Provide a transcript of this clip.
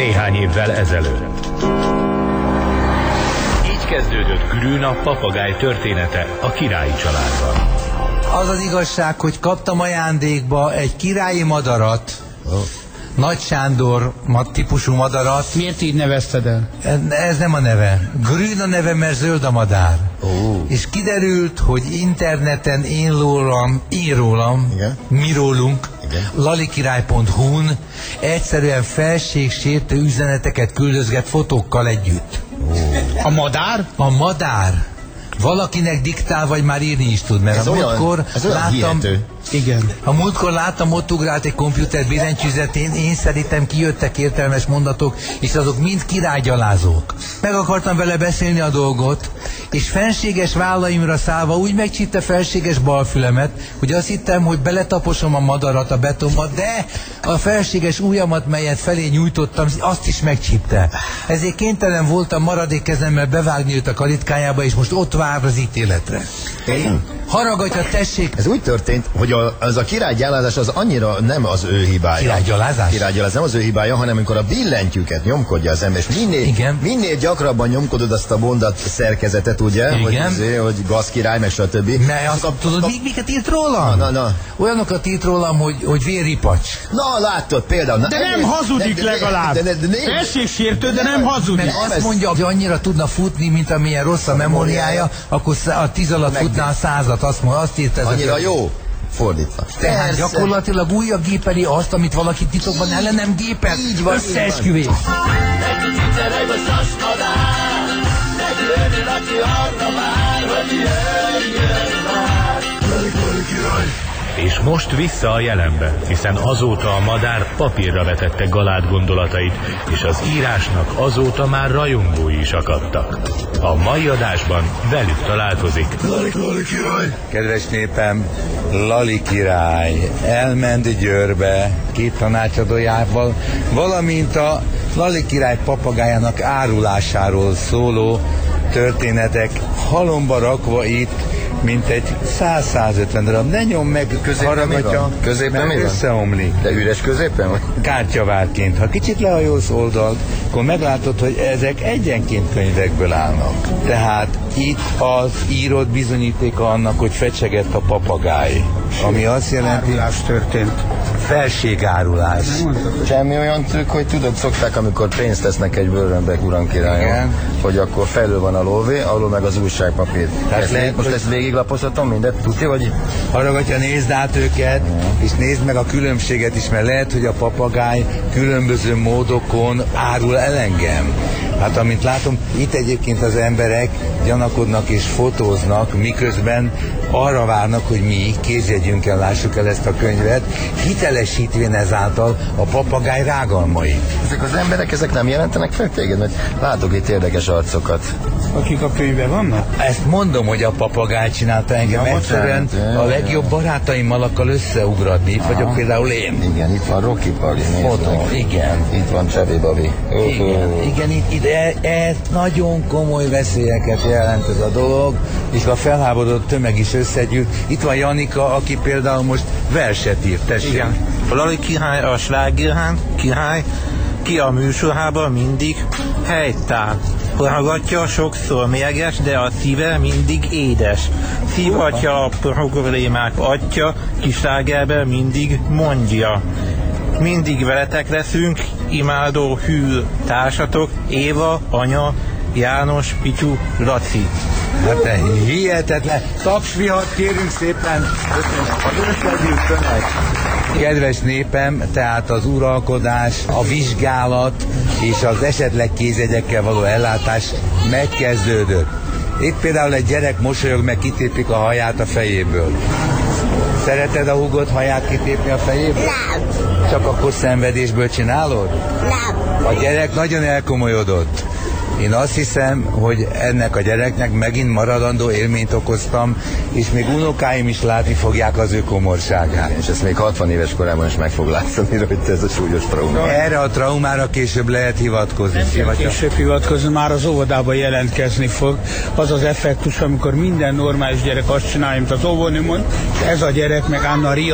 néhány évvel ezelőtt. Így kezdődött Grün a papagáj története a királyi családban. Az az igazság, hogy kaptam ajándékba egy királyi madarat, Nagy Sándor típusú madarat. Miért így nevezted el? Ez nem a neve. Grün a neve, mert zöld a madár. És kiderült, hogy interneten én rólam, igen, mi rólunk, lalikirály.hu-n egyszerűen felségsértő üzeneteket küldözget fotókkal együtt. A madár? A madár valakinek diktál, vagy már írni is tud, mert ez a múltkor láttam... Igen. A múltkor láttam, ott ugrált egy komputer billentyűzetén, én szerintem kijöttek értelmes mondatok, és azok mind királygyalázók. Meg akartam vele beszélni a dolgot, és fenséges vállaimra szállva úgy megcsípte felséges balfülemet, hogy azt hittem, hogy beletaposom a madarat a betonba, de a felséges ujjamat, melyet felé nyújtottam, azt is megcsípte. Ezért kénytelen voltam maradék kezemmel bevágni őt a kalitkájába, és most ott vár az ítéletre. Haragatja, tessék! Ez úgy történt, hogy az a királygyalázás az annyira nem az ő hibája. Királygyalázás? Királygyalázás nem az ő hibája, hanem amikor a billentyűket nyomkodja az ember, és minél gyakrabban nyomkodod azt a mondat szerkezetet, ugye? Hogy gazkirály, meg stb. Tudod, miket írt rólam? Na. Olyanokat írt rólam, hogy vérripacs. Na, látod például. De nem hazudik legalább. Felségsértő, de nem hazudik. Mert azt mondja, hogy annyira tudna futni, mint amilyen rossz a memóriája, akkor a 10 alatt futná a 100-at. Azt írt ez. Annyira jó. Fordítva. Tehát gyakorlatilag újra gépeli azt, amit valaki titokban ellenem gépel. Így van. Összeesküvés. És most vissza a jelenbe, hiszen azóta a madár papírra vetette Galád gondolatait, és az írásnak azóta már rajongói is akadtak. A mai adásban velük találkozik Lali király. Kedves népem, Lali király elment Győrbe 2 tanácsadójával, valamint a Lali király papagájának árulásáról szóló történetek halomba rakva itt, mint egy 100-150 darab. Ne nyom meg, haragatja, középen mert összeomlik. De üres középen vagy? Kártyavárként. Ha kicsit lehajolsz oldalt, akkor meglátod, hogy ezek egyenként könyvekből állnak. Tehát itt az írott bizonyítéka annak, hogy fecsegett a papagáj. Ami azt jelenti... Árulás történt. Felségárulás. Semmi olyan trükk, hogy tudod, szokták, amikor pénzt tesznek egy bőrönbe, uram királyon, hogy akkor felül van a lóvé, alul meg az újságpapír. Most ezt végiglapozhatom mindet? Tudja, vagy? Haragatja, nézd át őket, és nézd meg a különbséget is, mert lehet, hogy a papagáj különböző módokon árul el engem. Hát amint látom, itt egyébként az emberek gyanakodnak és fotóznak, miközben arra várnak, hogy mi kézjegyünkkel lássuk el ezt a könyvet, hitelesítvén ezáltal a papagáj rágalmait. Ezek az emberek, ezek nem jelentenek fel téged, mert látok itt érdekes arcokat. Akik a könyvben vannak? Ezt mondom, hogy a papagáj csinálta engem. Egyszerűen a legjobb barátaimmal akar összeugratni. Itt vagyok például én. Igen, itt van Rocky Pali. Igen. Itt van Csebi Babi. Igen, itt nagyon komoly veszélyeket jelent ez a dolog, és a felháborodott tömeg is összegyűlt. Itt van Janika, aki például most verset írt. Tessék. Igen. A Lali király, a sláger király, ki a műsorában mindig helytáll. Hallgatja, sokszor mérges, de a szíve mindig édes. Szívatja a problémák atya, kislágerben mindig mondja. Mindig veletek leszünk, imádó hű társatok, Éva, anya, János, Pityú, Laci. Hát de hihetetlen. Tapsvihat kérünk szépen. Az összegyűlt tömeg. Kedves népem, tehát az uralkodás, a vizsgálat és az esetleg kézjegyekkel való ellátás megkezdődött. Itt például egy gyerek mosolyog, meg kitépik a haját a fejéből. Szereted a húgod haját kitépni a fejéből? Nem. Csak akkor szenvedésből csinálod? Nem. A gyerek nagyon elkomolyodott. Én azt hiszem, hogy ennek a gyereknek megint maradandó élményt okoztam, és még unokáim is látni fogják az ő komorságát. És ezt még 60 éves korában is meg fog látszani, hogy ez a súlyos trauma. Erre a traumára később lehet hivatkozni. Később hivatkozni, már az óvodában jelentkezni fog. Az az effektus, amikor minden normális gyerek azt csinálja, mint az óvónő mond, és ez a gyerek meg Anna Ria